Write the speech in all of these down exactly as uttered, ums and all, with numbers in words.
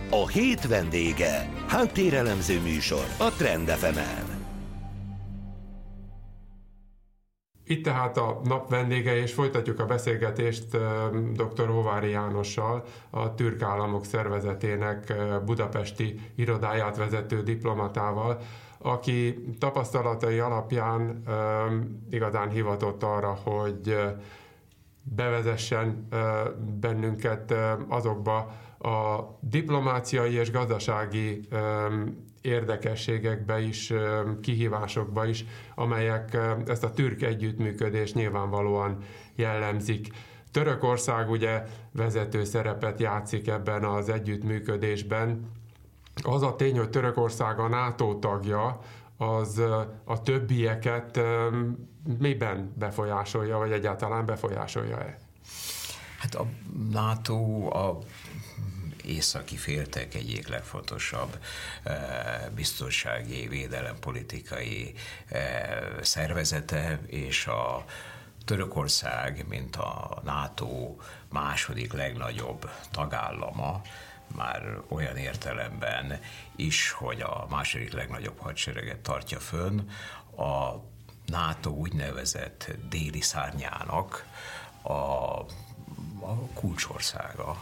A hét vendége. Háttérelemző műsor a Trend ef emen. Itt tehát a nap vendége, és folytatjuk a beszélgetést dr. Hóváry Jánossal, a Türk Államok Szervezetének budapesti irodáját vezető diplomatával, aki tapasztalatai alapján igazán hivatott arra, hogy bevezessen bennünket azokba a diplomáciai és gazdasági érdekességekbe is, kihívásokba is, amelyek ezt a türk együttműködést nyilvánvalóan jellemzik. Törökország ugye vezető szerepet játszik ebben az együttműködésben. Az a tény, hogy Törökország a NATO tagja, az a többieket miben befolyásolja, vagy egyáltalán befolyásolja-e? Hát a NATO a északi féltek egyik legfontosabb biztonsági, védelempolitikai szervezete, és a Törökország, mint a NATO második legnagyobb tagállama, már olyan értelemben is, hogy a második legnagyobb hadsereget tartja fönn, a NATO úgynevezett déli szárnyának a, a kulcsországa.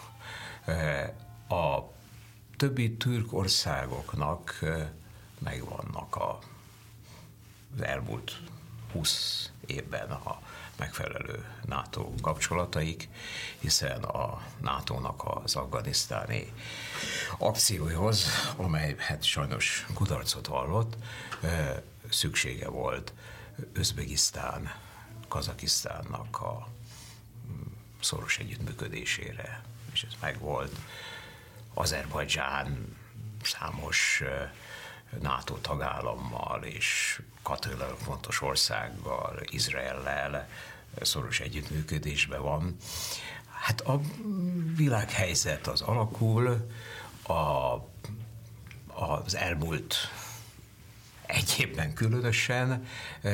A többi türk országoknak megvannak a, az elmúlt húsz évben a megfelelő NATO kapcsolataik, hiszen a nátónak az afganisztáni akcióhoz, amely hát sajnos kudarcot vallott, szüksége volt Özbegisztán, Kazakisztánnak a szoros együttműködésére, és ez megvolt. Azerbajdzsán számos NATO tagállammal és katonailag fontos országgal, Izraellel szoros együttműködésben van. Hát a világhelyzet az alakul, a, az elmúlt egy évben különösen.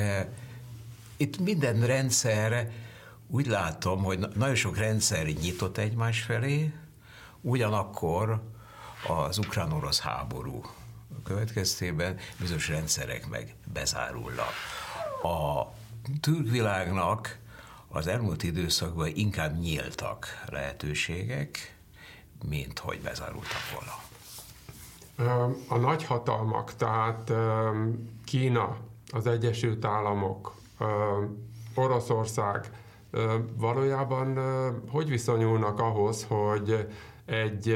Itt minden rendszer, úgy látom, hogy nagyon sok rendszer nyitott egymás felé, ugyanakkor az ukrán-orosz háború következtében bizonyos rendszerek meg bezárulnak. A türk világnak az elmúlt időszakban inkább nyíltak lehetőségek, mint hogy bezárultak volna. A nagyhatalmak, tehát Kína, az Egyesült Államok, Oroszország valójában hogy viszonyulnak ahhoz, hogy egy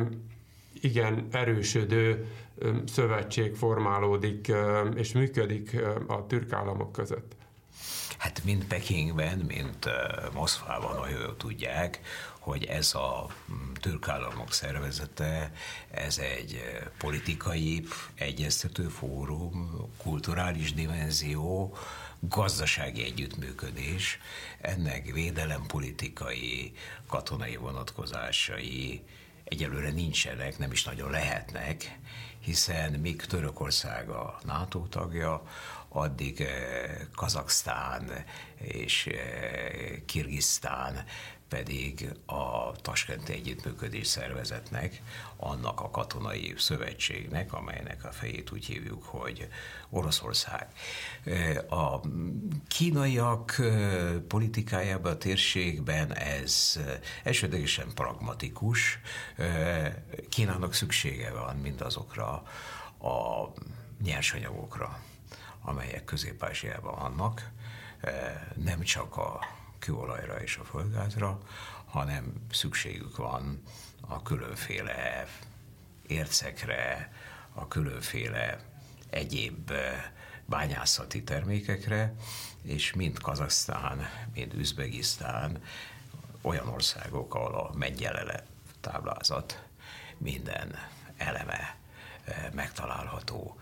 igen erősödő szövetség formálódik és működik a türk államok között? Hát mind Pekingben, mind Moszkvában nagyon jól tudják, hogy ez a Türk Államok Szervezete, ez egy politikai egyeztető fórum, kulturális dimenzió, gazdasági együttműködés, ennek védelempolitikai, katonai vonatkozásai egyelőre nincsenek, nem is nagyon lehetnek, hiszen míg Törökország a NATO tagja, addig Kazaksztán és Kirgisztán pedig a Taskenti Együttműködés Szervezetnek, annak a katonai szövetségnek, amelynek a fejét úgy hívjuk, hogy Oroszország. A kínaiak politikájában, a térségben ez elsődlegesen pragmatikus. Kínának szüksége van mindazokra a nyersanyagokra, amelyek Közép-Ázsiában vannak, nem csak a kőolajra és a földgázra, hanem szükségük van a különféle ércekre, a különféle egyéb bányászati termékekre, és mind Kazaksztán, mind Üzbegisztán olyan országok, ahol a megjelele táblázat minden eleme megtalálható.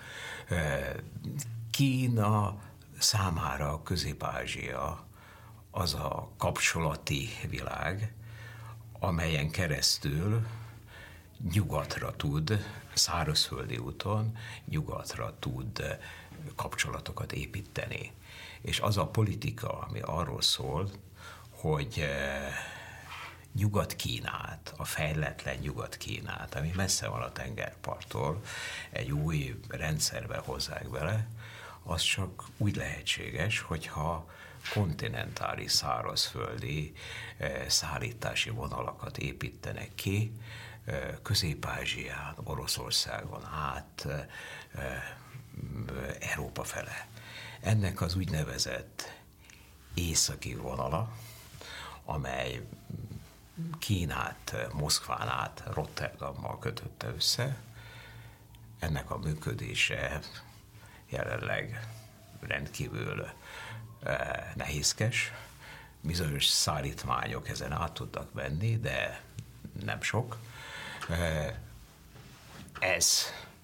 Kína számára Közép-Ázsia az a kapcsolati világ, amelyen keresztül nyugatra tud, szárazföldi úton nyugatra tud kapcsolatokat építeni. És az a politika, ami arról szól, hogy Nyugat-Kínát, a fejletlen Nyugat-Kínát, ami messze van a tengerparttól, egy új rendszerbe hozzák bele, az csak úgy lehetséges, hogyha kontinentális, szárazföldi eh, szállítási vonalakat építenek ki, eh, Közép-Ázsián, Oroszországon át, eh, eh, Európa fele. Ennek az úgynevezett északi vonala, amely Kínát, Moszkván át Rotterdammal kötötte össze, ennek a működése jelenleg rendkívül eh, nehézkes. Bizonyos szállítmányok ezen át tudnak menni, de nem sok. Eh, ez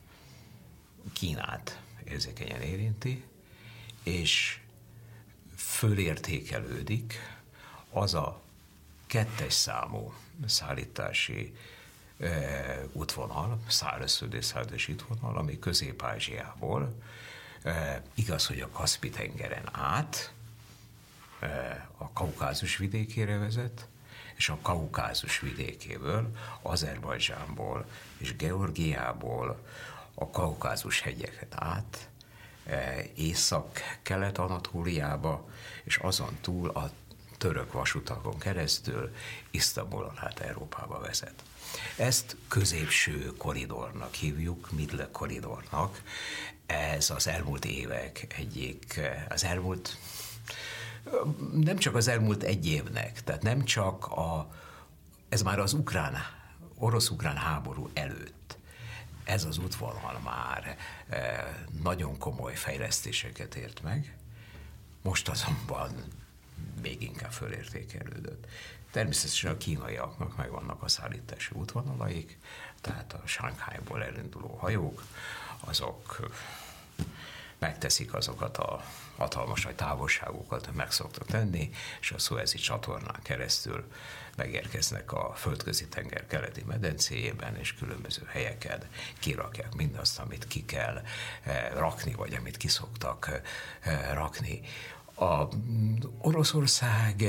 Kínát érzékenyen érinti, és fölértékelődik az a kettes számú szállítási e, útvonal, szárazföldi szállítási útvonal, ami Közép-Ázsiából, e, igaz, hogy a Kaszpi-tengeren át e, a Kaukázus vidékére vezet, és a Kaukázus vidékéből, Azerbajdzsánból és Georgiából a Kaukázus hegyeket át, e, Észak-Kelet-Anatóliába, és azon túl a török vasutakon keresztül Isztambulon át Európába vezet. Ezt középső koridornak hívjuk, middle koridornak. Ez az elmúlt évek egyik, az elmúlt, nem csak az elmúlt egy évnek, tehát nem csak a, ez már az ukrán, orosz-ukrán háború előtt. Ez az útvonal már nagyon komoly fejlesztéseket ért meg, most azonban még inkább fölértékelődött. Természetesen a kínaiaknak megvannak a szállítási útvonalaik, tehát a Shanghaiból elinduló hajók, azok megteszik azokat a hatalmas nagy távolságokat, meg szoktak tenni, és a Szuezi csatornán keresztül megérkeznek a Földközi tenger keleti medencéjében, és különböző helyeken kirakják mindazt, amit ki kell rakni, vagy amit ki szoktak rakni. A Oroszország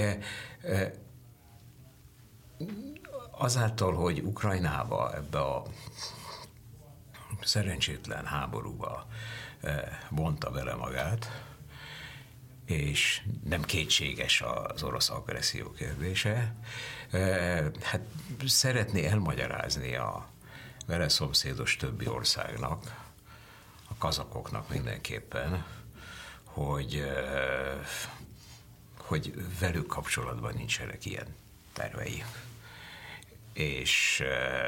azáltal, hogy Ukrajnába ebbe a szerencsétlen háborúba vonta bele magát, és nem kétséges az orosz agresszió kérdése, hát szeretné elmagyarázni a vele szomszédos többi országnak, a kazakoknak mindenképpen, hogy, hogy velük kapcsolatban nincsenek ilyen tervei. És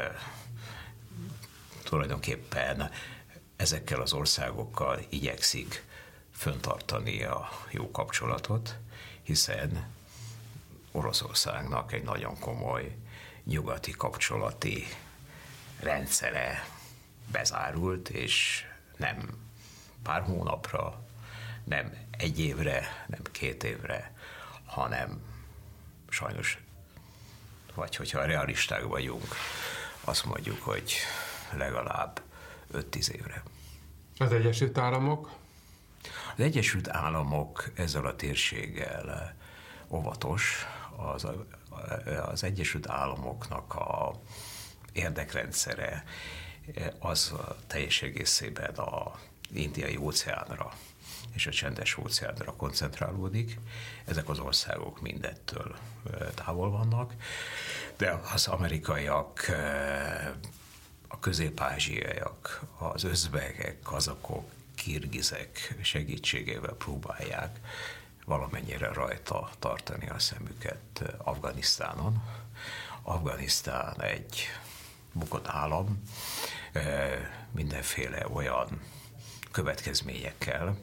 tulajdonképpen ezekkel az országokkal igyekszik föntartani a jó kapcsolatot, hiszen Oroszországnak egy nagyon komoly nyugati kapcsolati rendszere bezárult, és nem pár hónapra, nem egy évre, nem két évre, hanem sajnos, vagy hogyha realisták vagyunk, azt mondjuk, hogy legalább öt-tíz évre. Az Egyesült Államok? Az Egyesült Államok ezzel a térséggel óvatos. Az, az Egyesült Államoknak a érdekrendszere az teljes egészében az Indiai óceánra és a Csendes óceánra koncentrálódik. Ezek az országok mindettől távol vannak, de az amerikaiak, a közép-ázsiaiak, az özbegek, kazakok, kirgizek segítségével próbálják valamennyire rajta tartani a szemüket Afganisztánon. Afganisztán egy bukott állam, mindenféle olyan következményekkel,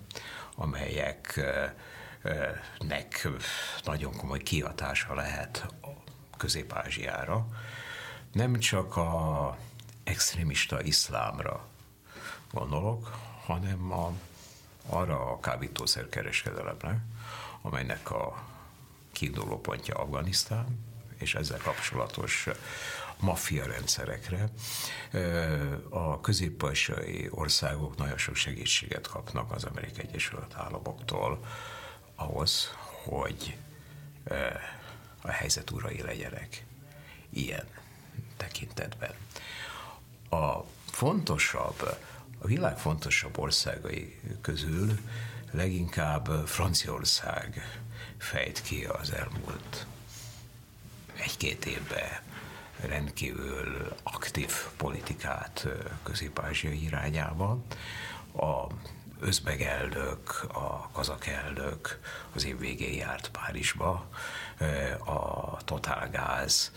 amelyeknek nagyon komoly kihatása lehet Közép-Ázsiára. Nem csak a extrémista iszlámra gondolok, hanem a, arra a kábítószerkereskedelemre, amelynek a kiinduló pontja Afganisztán, és ezzel kapcsolatos maffia rendszerekre. A közép-ázsiai országok nagyon sok segítséget kapnak az Amerikai Egyesült Államoktól ahhoz, hogy a helyzet urai legyenek. ilyen tekintetben. A fontosabb, a világ fontosabb országai közül leginkább Franciaország fejt ki az elmúlt egy-két évben rendkívül aktív politikát Közép-Ázsia irányában. A özbeg elnök, a kazak elnök az év végén járt Párizsba, a Totalgáz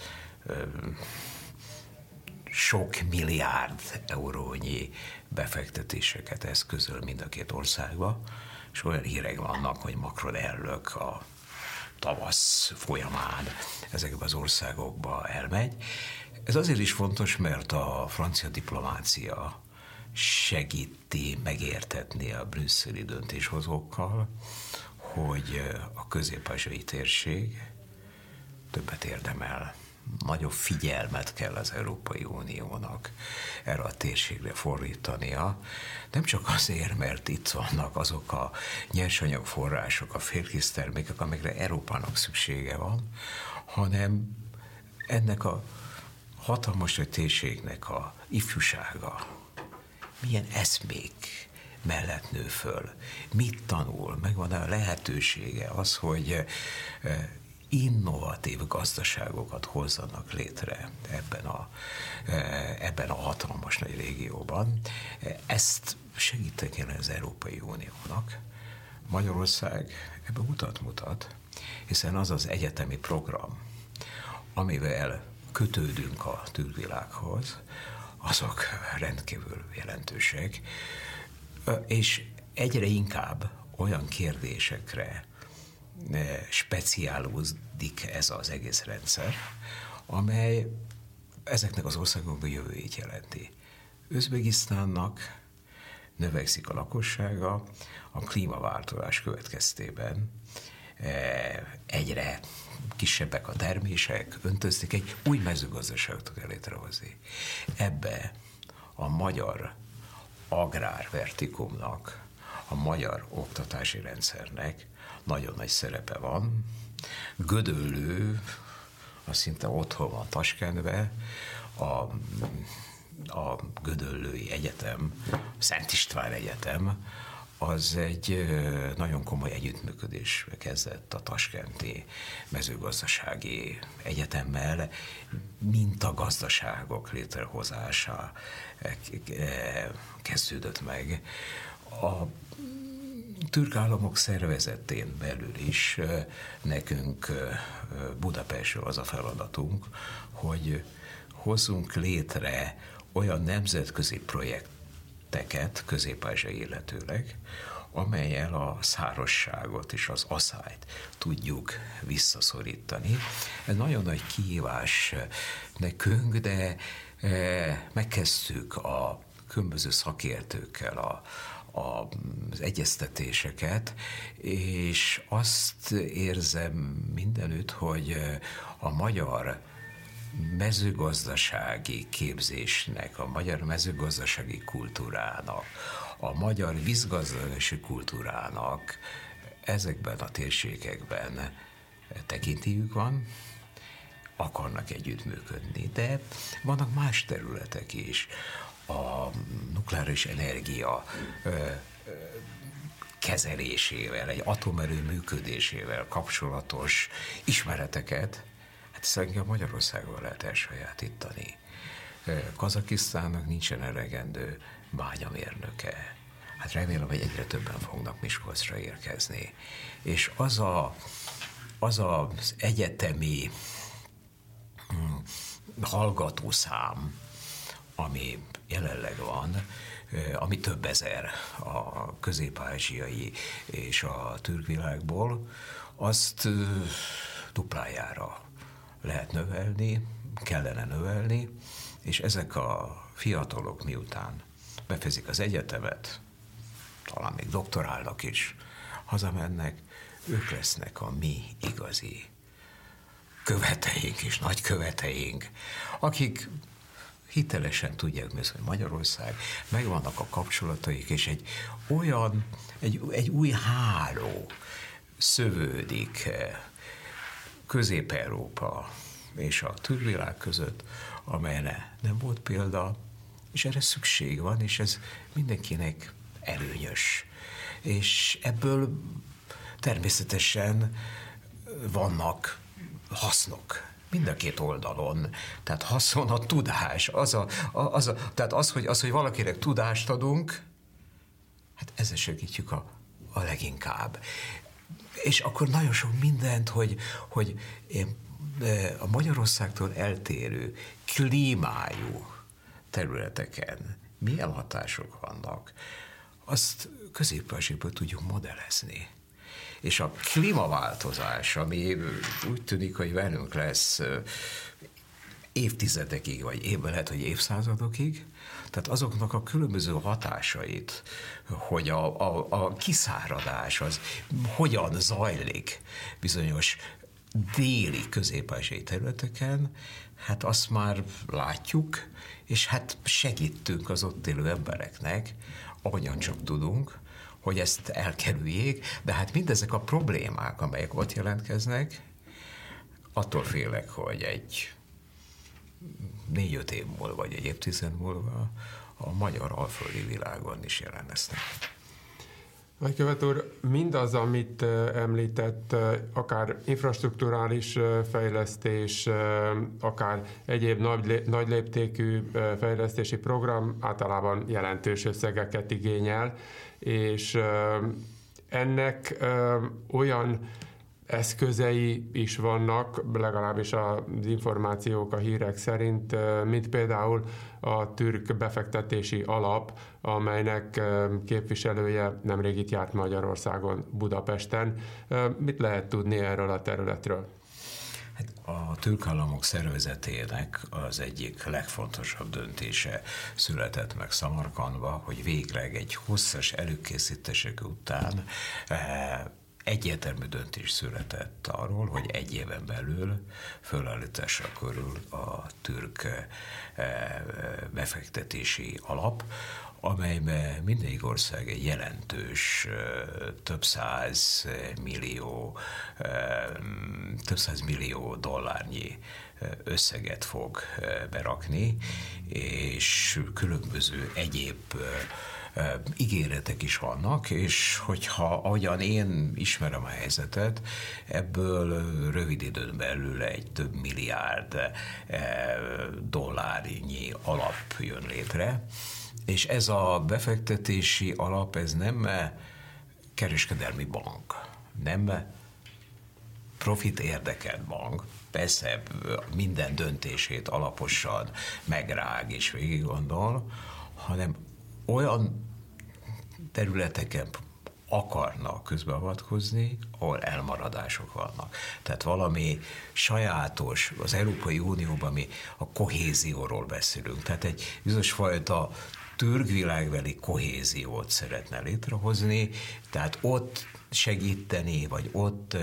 sok milliárd eurónyi befektetéseket eszközöl mind a két országba, és olyan hírek vannak, hogy Macron elnök a tavasz folyamán ezekbe az országokba elmegy. Ez azért is fontos, mert a francia diplomácia segíti megértetni a brüsszeli döntéshozókkal, hogy a közép-ázsiai térség többet érdemel. Nagyobb figyelmet kell az Európai Uniónak erre a térségre fordítania. Nem csak azért, mert itt vannak azok a nyersanyagforrások, a félkész termékek, amikre Európának szüksége van, hanem ennek a hatalmas térségnek a ifjúsága milyen eszmék mellett nő föl, mit tanul, megvan a lehetősége az, hogy innovatív gazdaságokat hozzanak létre ebben a, ebben a hatalmas nagy régióban. Ezt segíteni kell az Európai Uniónak. Magyarország ebben utat mutat, hiszen az az egyetemi program, amivel kötődünk a külvilághoz, azok rendkívül jelentősek, és egyre inkább olyan kérdésekre speciálódik ez az egész rendszer, amely ezeknek az országokban jövőjét jelenti. Özbegisztánnak növekszik a lakossága, a klímaváltozás következtében egyre kisebbek a termések, öntözték, egy új mezőgazdaságot kell létrehozni. Ebbe a magyar agrárvertikumnak, a magyar oktatási rendszernek nagyon nagy szerepe van. Gödöllő, az szinte otthon van Taskentben, a, a Gödöllői Egyetem, Szent István Egyetem, az egy nagyon komoly együttműködésbe kezdett a taskenti mezőgazdasági egyetemmel, mintagazdaságok létrehozása kezdődött meg. A türk államok szervezetén belül is nekünk Budapestről az a feladatunk, hogy hozzunk létre olyan nemzetközi projekteket, Közép-Ázsia illetőleg, amellyel a szárazságot és az aszályt tudjuk visszaszorítani. Ez nagyon nagy kihívás nekünk, de megkezdtük a különböző szakértőkkel a az egyeztetéseket, és azt érzem mindenütt, hogy a magyar mezőgazdasági képzésnek, a magyar mezőgazdasági kultúrának, a magyar vízgazdasági kultúrának ezekben a térségekben tekintélyük van, akarnak együttműködni, de vannak más területek is. A nukleáris energia ö, ö, kezelésével, egy atomerő működésével kapcsolatos ismereteket, hát szerintem Magyarországon lehet elsajátítani. Kazakisztánnak nincsen elegendő bányamérnöke. Hát remélem, hogy egyre többen fognak Miskolcra érkezni. És az a, az, az egyetemi hm, hallgatószám, ami jelenleg van, ami több ezer a közép-ázsiai és a türk világból, azt duplájára lehet növelni, kellene növelni, és ezek a fiatalok miután befejezik az egyetemet, talán még doktorálnak is, hazamennek, ők lesznek a mi igazi követeink és nagyköveteink, akik hitelesen tudják, hogy Magyarország, megvannak a kapcsolataik, és egy olyan, egy, egy új háló szövődik Közép-Európa és a türkvilág között, amelyre nem volt példa, és erre szükség van, és ez mindenkinek előnyös. És ebből természetesen vannak hasznok mind a két oldalon. Tehát haszon a tudás. Az, a, az, a, tehát az, hogy, az, hogy valakinek tudást adunk, hát ezzel segítjük a, a leginkább. És akkor nagyon sok mindent, hogy, hogy én a Magyarországtól eltérő klímájú területeken milyen hatások vannak, azt Közép-Ázsiából tudjuk modellezni. És a klímaváltozás, ami úgy tűnik, hogy velünk lesz évtizedekig, vagy évben lehet, hogy évszázadokig, tehát azoknak a különböző hatásait, hogy a, a, a kiszáradás az hogyan zajlik bizonyos déli közép-ázsiai területeken, hát azt már látjuk, és hát segítünk az ott élő embereknek, ahogyan csak tudunk, hogy ezt elkerüljék, de hát mindezek a problémák, amelyek ott jelentkeznek, attól félek, hogy egy négy-öt év múlva, vagy egy évtized múlva a magyar alföldi világon is jelen lesznek. Nagykövet úr, mindaz, amit említett, akár infrastrukturális fejlesztés, akár egyéb nagy, nagy léptékű fejlesztési program általában jelentős összegeket igényel, és ennek olyan eszközei is vannak, legalábbis az információk, a hírek szerint, mint például a türk befektetési alap, amelynek képviselője nemrég itt járt Magyarországon, Budapesten. Mit lehet tudni erről a területről? Hát a türk államok szervezetének az egyik legfontosabb döntése született meg Szamarkandba, hogy végleg egy hosszas előkészítések után egyértelmű döntés született arról, hogy egy éven belül fölállítása körül a türk befektetési alap, amelyben mindegyik ország egy jelentős, több száz millió, több száz millió dollárnyi összeget fog berakni, és különböző egyéb ígéretek is vannak, és hogyha ahogyan én ismerem a helyzetet, ebből rövid időn belül egy több milliárd dollárnyi alap jön létre, és ez a befektetési alap, ez nem kereskedelmi bank, nem profit érdekelt bank, persze minden döntését alaposan megrág és végig gondol, hanem olyan területeken akarnak közbeavatkozni, ahol elmaradások vannak. Tehát valami sajátos, az Európai Unióban mi a kohézióról beszélünk, tehát egy bizonyos fajta türk világbeli kohéziót szeretne létrehozni, tehát ott segíteni, vagy ott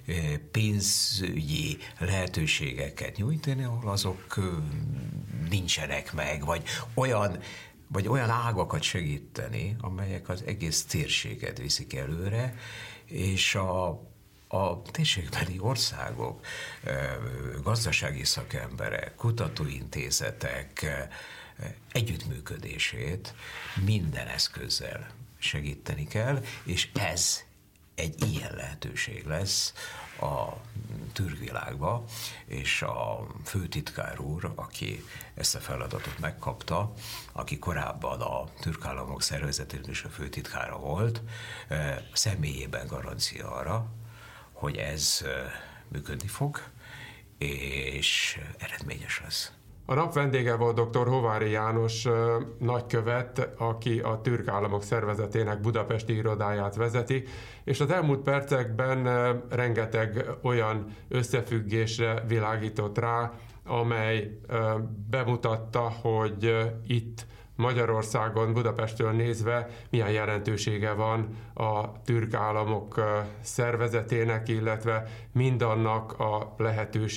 pénzügyi lehetőségeket nyújtani, ahol azok nincsenek meg, vagy olyan vagy olyan ágakat segíteni, amelyek az egész térséget viszik előre, és a, a térségbeli országok, gazdasági szakemberek, kutatóintézetek együttműködését minden eszközzel segíteni kell, és ez egy ilyen lehetőség lesz a türk világba, és a főtitkár úr, aki ezt a feladatot megkapta, aki korábban a türk államok szervezetének is a főtitkára volt, személyében garancia arra, hogy ez működni fog, és eredményes lesz. A nap vendége volt dr. Hováry János nagykövet, aki a türk államok szervezetének budapesti irodáját vezeti, és az elmúlt percekben rengeteg olyan összefüggésre világított rá, amely bemutatta, hogy itt Magyarországon, Budapestről nézve milyen jelentősége van a türk államok szervezetének, illetve mindannak a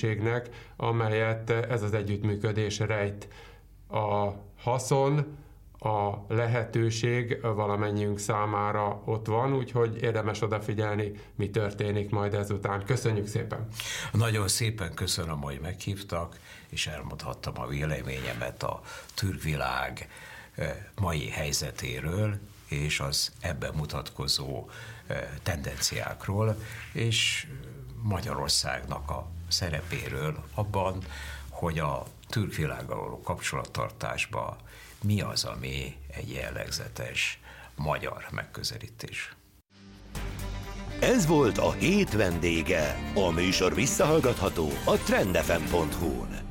lehetőségnek, amelyet ez az együttműködés rejt. A haszon a lehetőség valamennyiünk számára ott van, úgyhogy érdemes odafigyelni, mi történik majd ezután. Köszönjük szépen! Nagyon szépen köszönöm, hogy meghívtak, és elmondhattam a véleményemet a türkvilág mai helyzetéről, és az ebben mutatkozó tendenciákról, és Magyarországnak a szerepéről abban, hogy a türkvilággal való kapcsolattartásban mi az, ami egy jellegzetes magyar megközelítés. Ez volt a hét vendége. A műsor visszahallgatható a trend f m pont hu-n.